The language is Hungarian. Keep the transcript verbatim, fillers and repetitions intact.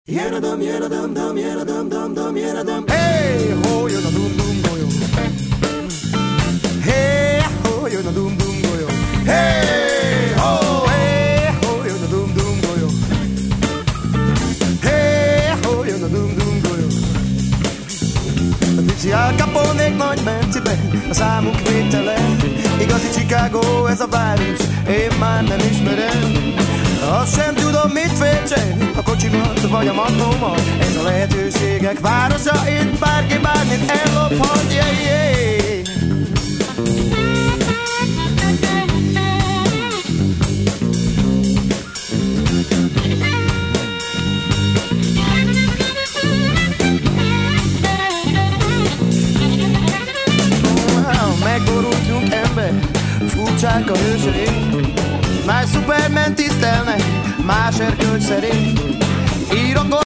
Yenadum, yenadum, dum, yenadum, dum, dum, yenadum. Hey, ho, jön a dum-dum golyó. Hey, ho, jön a dum-dum golyó. Hey, ho, hey, ho, jön a dum-dum golyó. Hey, ho, jön a dum-dum golyó. A pici Al Caponék nagy menciben, a számuk végtelen. Igazi Chicago ez a város, én már nem ismerem. Azt sem tudom, mit féltsek, a kocsimat vagy a magnómat. Ez a lehetőségek városa, itt bárki bármit ellophat, yeah, yeah. Wow, megborultunk ember, furcsák a hőseink. Más Superman tisztelnek, más erkölcs szerint. Írok